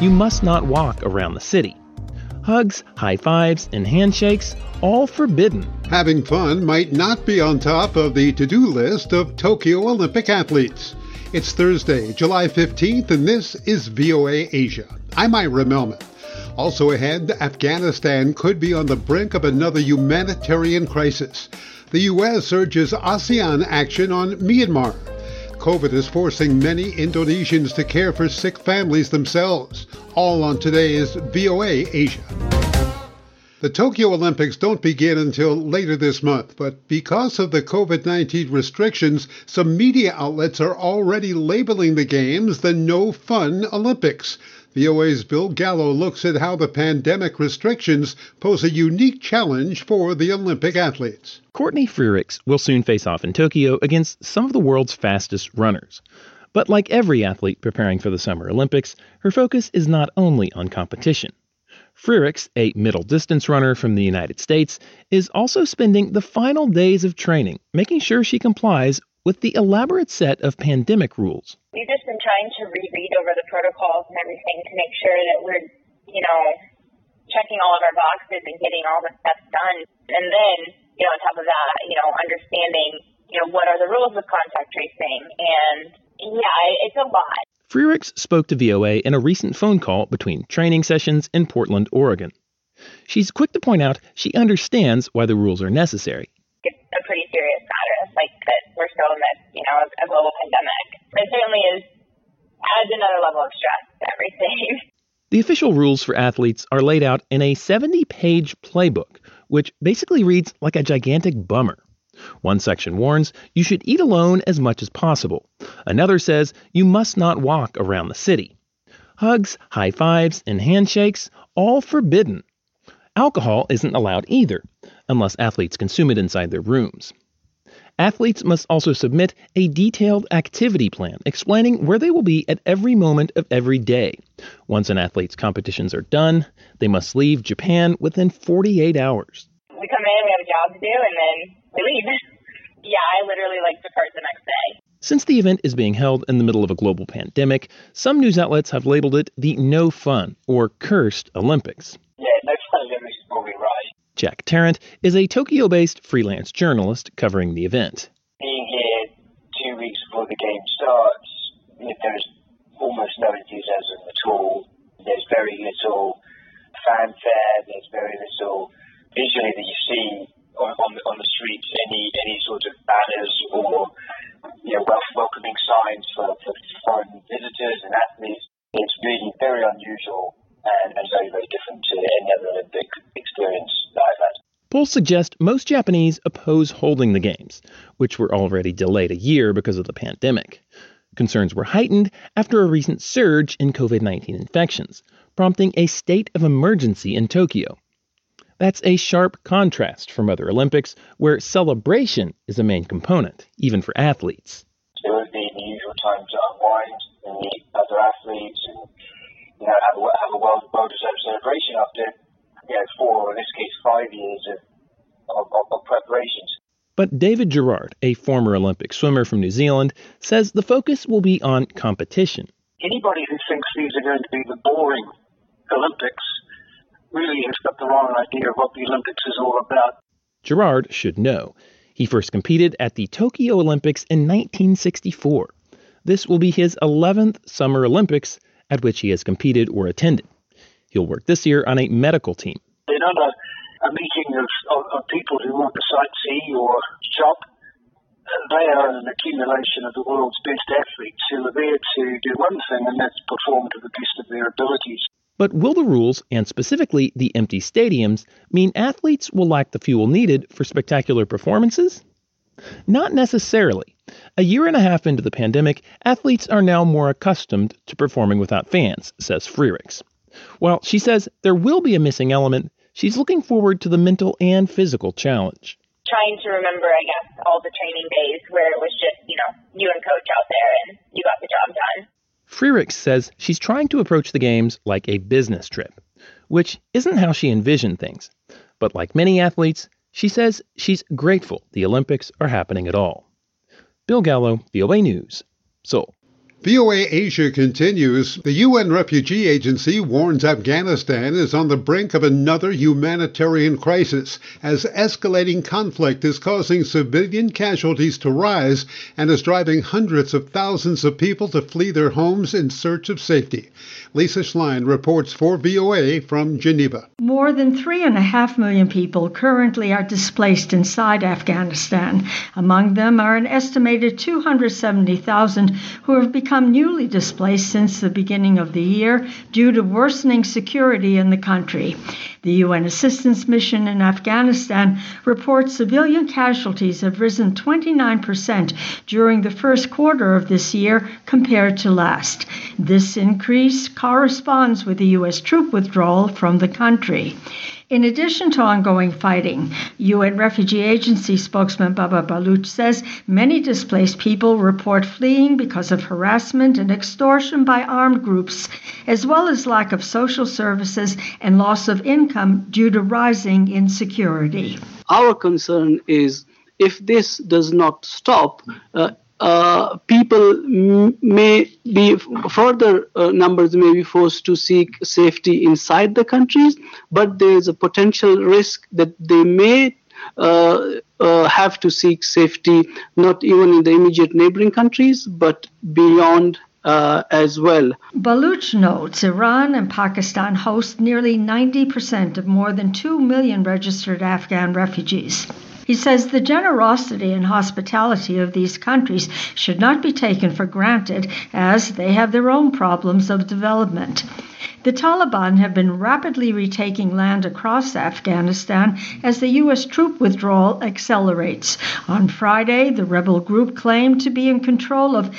you must not walk around the city. Hugs, high fives, and handshakes, all forbidden. Having fun might not be on top of the to-do list of Tokyo Olympic athletes. It's Thursday, July 15th, and this is VOA Asia. I'm Ira Melman. Also ahead, Afghanistan could be on the brink of another humanitarian crisis. The U.S. urges ASEAN action on Myanmar. COVID is forcing many Indonesians to care for sick families themselves. All on today's VOA Asia. The Tokyo Olympics don't begin until later this month, but because of the COVID-19 restrictions, some media outlets are already labeling the Games the No Fun Olympics. VOA's Bill Gallo looks at how the pandemic restrictions pose a unique challenge for the Olympic athletes. Courtney Frerichs will soon face off in Tokyo against some of the world's fastest runners. But like every athlete preparing for the Summer Olympics, her focus is not only on competition. Frerichs, a middle-distance runner from the United States, is also spending the final days of training, making sure she complies with the elaborate set of pandemic rules. We've just been trying to reread over the protocols and everything to make sure that we're, checking all of our boxes and getting all the steps done. And then, on top of that, understanding, what are the rules of contact tracing. And, it's a lot. Frerichs spoke to VOA in a recent phone call between training sessions in Portland, Oregon. She's quick to point out she understands why the rules are necessary. It's a pretty serious matter, like that we're still in this, a global pandemic. It certainly adds another level of stress to everything. The official rules for athletes are laid out in a 70-page playbook, which basically reads like a gigantic bummer. One section warns you should eat alone as much as possible. Another says you must not walk around the city. Hugs, high fives, and handshakes, all forbidden. Alcohol isn't allowed either, unless athletes consume it inside their rooms. Athletes must also submit a detailed activity plan explaining where they will be at every moment of every day. Once an athlete's competitions are done, they must leave Japan within 48 hours. We come in, we have a job to do, and then we leave. I literally depart the next day. Since the event is being held in the middle of a global pandemic, some news outlets have labeled it the No Fun or Cursed Olympics. Yeah, no fun Olympics is probably right. Jack Tarrant is a Tokyo-based freelance journalist covering the event. Being here 2 weeks before the game starts, there's almost no enthusiasm at all. There's very little fanfare. There's very little visually that you see on the streets, any sort of banners or welcoming signs for foreign visitors and athletes. It's really very unusual and very, very different to any other Olympic experience that I've had. Polls suggest most Japanese oppose holding the Games, which were already delayed a year because of the pandemic. Concerns were heightened after a recent surge in COVID-19 infections, prompting a state of emergency in Tokyo. That's a sharp contrast from other Olympics, where celebration is a main component, even for athletes. There would be the usual time to unwind and meet other athletes and have a well-deserved celebration after 4, in this case 5 years of preparations. But David Gerard, a former Olympic swimmer from New Zealand, says the focus will be on competition. Anybody who thinks these are going to be the boring Olympics really has got the wrong idea of what the Olympics is all about. Gerard should know. He first competed at the Tokyo Olympics in 1964. This will be his 11th Summer Olympics at which he has competed or attended. He'll work this year on a medical team. They're not a meeting of people who want to sightsee or shop. They are an accumulation of the world's best athletes who are there to do one thing, and that's perform to the best of their abilities. But will the rules, and specifically the empty stadiums, mean athletes will lack the fuel needed for spectacular performances? Not necessarily. A year and a half into the pandemic, athletes are now more accustomed to performing without fans, says Frerichs. While she says there will be a missing element, she's looking forward to the mental and physical challenge. Trying to remember, all the training days where it was just, you and coach out there and you got the job done. Frerichs says she's trying to approach the Games like a business trip, which isn't how she envisioned things. But like many athletes, she says she's grateful the Olympics are happening at all. Bill Gallo, VOA News, Seoul. VOA Asia continues. The UN Refugee Agency warns Afghanistan is on the brink of another humanitarian crisis as escalating conflict is causing civilian casualties to rise and is driving hundreds of thousands of people to flee their homes in search of safety. Lisa Schlein reports for VOA from Geneva. More than 3.5 million people currently are displaced inside Afghanistan. Among them are an estimated 270,000 who have become newly displaced since the beginning of the year due to worsening security in the country. The UN Assistance Mission in Afghanistan reports civilian casualties have risen 29% during the first quarter of this year compared to last. This increase corresponds with the U.S. troop withdrawal from the country. In addition to ongoing fighting, UN Refugee Agency spokesman Baba Baloch says many displaced people report fleeing because of harassment and extortion by armed groups, as well as lack of social services and loss of income due to rising insecurity. Our concern is if this does not stop, people may be further numbers may be forced to seek safety inside the countries, but there is a potential risk that they may have to seek safety not even in the immediate neighboring countries, but beyond as well. Baloch notes Iran and Pakistan host nearly 90% of more than 2 million registered Afghan refugees. He says the generosity and hospitality of these countries should not be taken for granted, as they have their own problems of development. The Taliban have been rapidly retaking land across Afghanistan as the U.S. troop withdrawal accelerates. On Friday, the rebel group claimed to be in control of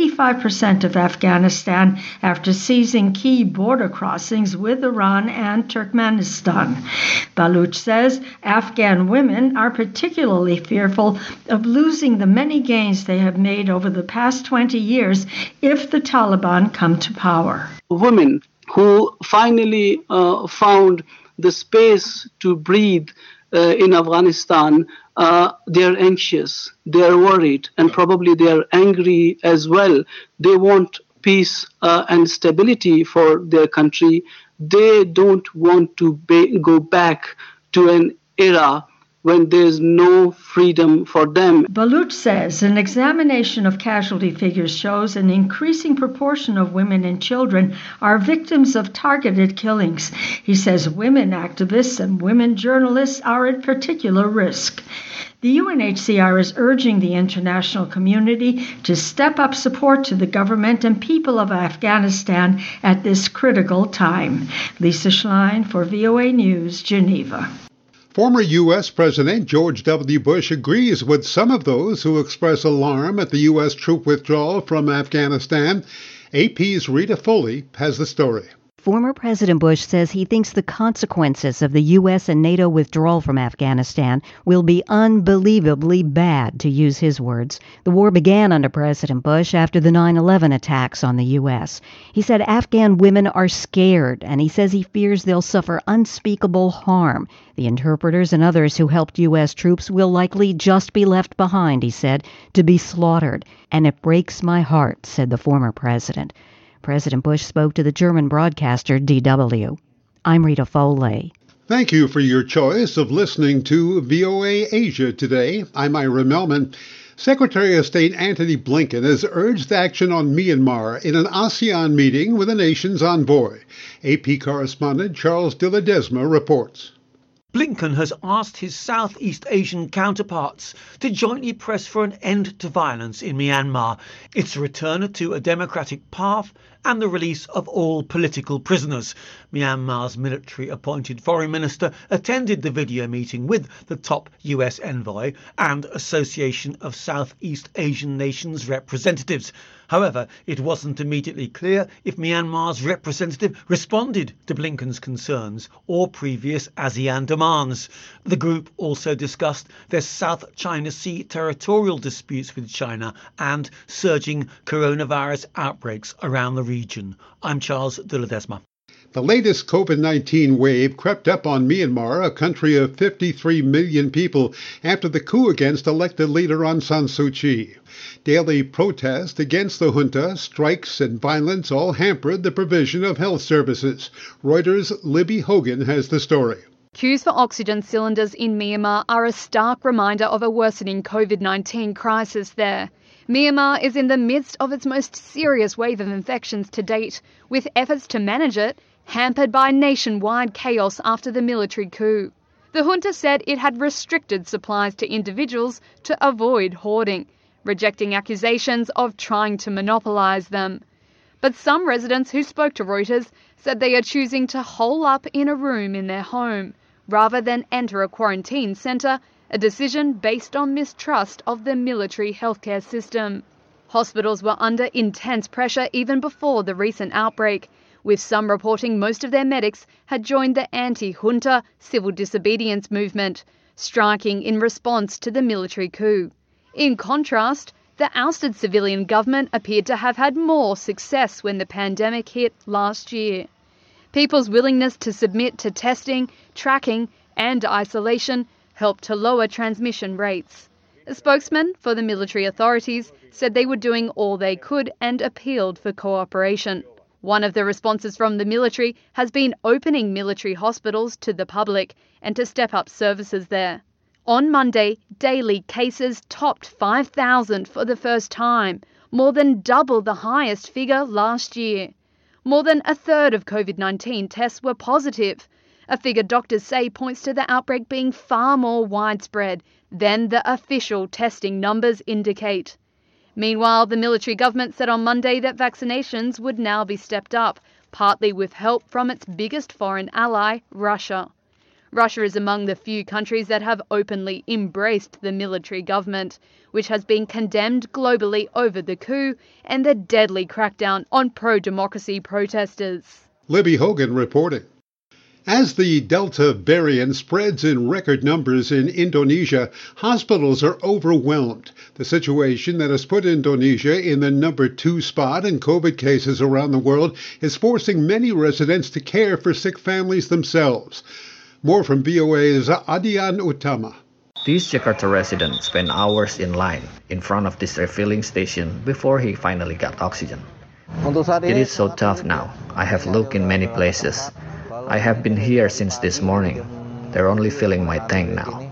85% of Afghanistan after seizing key border crossings with Iran and Turkmenistan. Baloch says Afghan women are particularly fearful of losing the many gains they have made over the past 20 years if the Taliban come to power. Women who finally found the space to breathe in Afghanistan, they're anxious, they're worried, and probably they're angry as well. They want peace and stability for their country. They don't want to go back to an era when there's no freedom for them. Baloch says an examination of casualty figures shows an increasing proportion of women and children are victims of targeted killings. He says women activists and women journalists are at particular risk. The UNHCR is urging the international community to step up support to the government and people of Afghanistan at this critical time. Lisa Schlein for VOA News, Geneva. Former U.S. President George W. Bush agrees with some of those who express alarm at the U.S. troop withdrawal from Afghanistan. AP's Rita Foley has the story. Former President Bush says he thinks the consequences of the U.S. and NATO withdrawal from Afghanistan will be unbelievably bad, to use his words. The war began under President Bush after the 9/11 attacks on the U.S. He said Afghan women are scared, and he says he fears they'll suffer unspeakable harm. The interpreters and others who helped U.S. troops will likely just be left behind, he said, to be slaughtered. And it breaks my heart, said the former president. President Bush spoke to the German broadcaster DW. I'm Rita Foley. Thank you for your choice of listening to VOA Asia today. I'm Ira Melman. Secretary of State Antony Blinken has urged action on Myanmar in an ASEAN meeting with the nation's envoy. AP correspondent Charles de Ledesma reports. Blinken has asked his Southeast Asian counterparts to jointly press for an end to violence in Myanmar, its return to a democratic path and the release of all political prisoners. Myanmar's military-appointed foreign minister attended the video meeting with the top US envoy and Association of Southeast Asian Nations representatives. However, it wasn't immediately clear if Myanmar's representative responded to Blinken's concerns or previous ASEAN demands. The group also discussed their South China Sea territorial disputes with China and surging coronavirus outbreaks around the region. I'm Charles de Ledesma. The latest COVID-19 wave crept up on Myanmar, a country of 53 million people, after the coup against elected leader Aung San Suu Kyi. Daily protests against the junta, strikes, and violence all hampered the provision of health services. Reuters' Libby Hogan has the story. Queues for oxygen cylinders in Myanmar are a stark reminder of a worsening COVID-19 crisis there. Myanmar is in the midst of its most serious wave of infections to date, with efforts to manage it hampered by nationwide chaos after the military coup. The junta said it had restricted supplies to individuals to avoid hoarding, rejecting accusations of trying to monopolise them. But some residents who spoke to Reuters said they are choosing to hole up in a room in their home rather than enter a quarantine centre, a decision based on mistrust of the military healthcare system. Hospitals were under intense pressure even before the recent outbreak, with some reporting most of their medics had joined the anti-junta civil disobedience movement, striking in response to the military coup. In contrast, the ousted civilian government appeared to have had more success when the pandemic hit last year. People's willingness to submit to testing, tracking and isolation helped to lower transmission rates. A spokesman for the military authorities said they were doing all they could and appealed for cooperation. One of the responses from the military has been opening military hospitals to the public and to step up services there. On Monday, daily cases topped 5,000 for the first time, more than double the highest figure last year. More than a third of COVID-19 tests were positive, a figure doctors say points to the outbreak being far more widespread than the official testing numbers indicate. Meanwhile, the military government said on Monday that vaccinations would now be stepped up, partly with help from its biggest foreign ally, Russia. Russia is among the few countries that have openly embraced the military government, which has been condemned globally over the coup and the deadly crackdown on pro-democracy protesters. Libby Hogan reporting. As the Delta variant spreads in record numbers in Indonesia, hospitals are overwhelmed. The situation that has put Indonesia in the number 2 spot in COVID cases around the world is forcing many residents to care for sick families themselves. More from VOA's Adian Utama. This Jakarta resident spent hours in line in front of this refilling station before he finally got oxygen. It is so tough now. I have looked in many places. I have been here since this morning. They're only filling my tank now.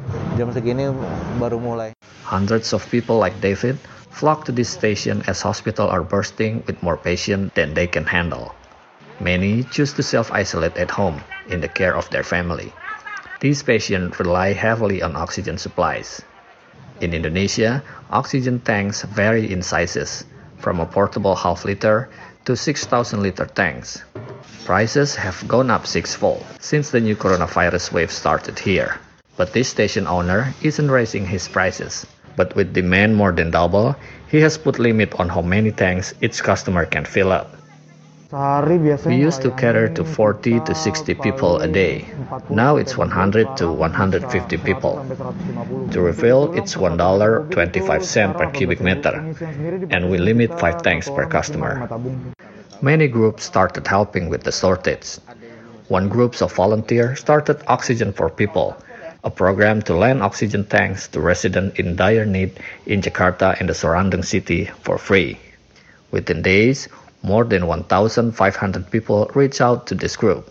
Hundreds of people like David flock to this station as hospitals are bursting with more patients than they can handle. Many choose to self-isolate at home in the care of their family. These patients rely heavily on oxygen supplies. In Indonesia, oxygen tanks vary in sizes, from a portable half-liter to 6,000-liter tanks. Prices have gone up 6-fold since the new coronavirus wave started here. But this station owner isn't raising his prices. But with demand more than double, he has put limit on how many tanks each customer can fill up. We used to cater to 40 to 60 people a day. Now it's 100 to 150 people. To refill, it's $1.25 per cubic meter, and we limit 5 tanks per customer. Many groups started helping with the shortage. One group of volunteers started Oxygen for People, a program to lend oxygen tanks to residents in dire need in Jakarta and the surrounding city for free. Within days, more than 1,500 people reached out to this group.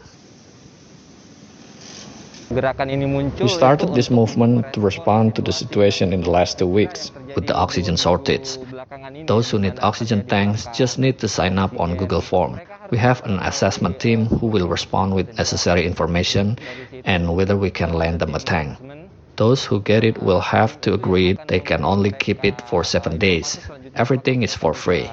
We started this movement to respond to the situation in the last 2 weeks with the oxygen shortage. Those who need oxygen tanks just need to sign up on Google Form. We have an assessment team who will respond with necessary information and whether we can lend them a tank. Those who get it will have to agree they can only keep it for 7 days. Everything is for free.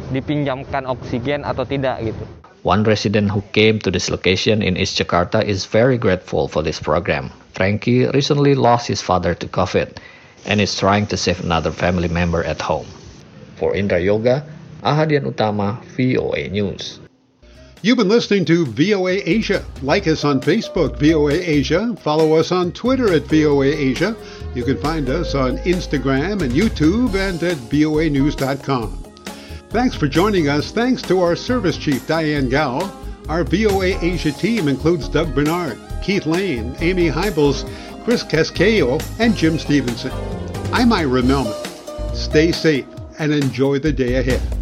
One resident who came to this location in East Jakarta is very grateful for this program. Frankie recently lost his father to COVID and is trying to save another family member at home. For Indra Yoga, Ahadian Utama, VOA News. You've been listening to VOA Asia. Like us on Facebook, VOA Asia. Follow us on Twitter at VOA Asia. You can find us on Instagram and YouTube and at voanews.com. Thanks for joining us. Thanks to our service chief, Diane Gao. Our VOA Asia team includes Doug Bernard, Keith Lane, Amy Hybels, Chris Casquejo, and Jim Stevenson. I'm Ira Melman. Stay safe and enjoy the day ahead.